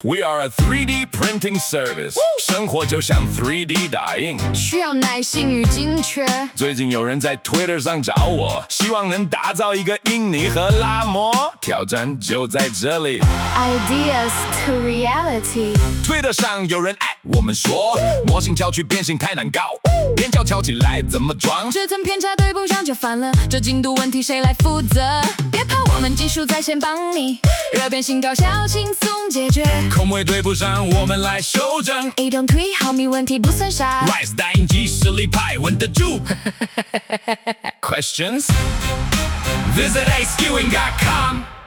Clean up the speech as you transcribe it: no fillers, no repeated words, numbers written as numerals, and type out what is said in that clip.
We are a 3D printing service， 生活就像 3D 打印， 需要耐心与精确。 最近有人在 Twitter 上找我，希望能打造一个印泥和拉模，挑战就在这里。 Ideas to reality。 Twitter 上有人我们说，模型敲去变形太难搞，边角敲起来怎么装？ 这层偏差对不上就烦了，这精度问题谁来负责？别怕，我们技术在线帮你，热变形高效轻松解决。 空位对不上，我们来修正。 移动推毫米问题不算傻。 Rise 打印机实力派，稳得住。Questions? Visit acequing.com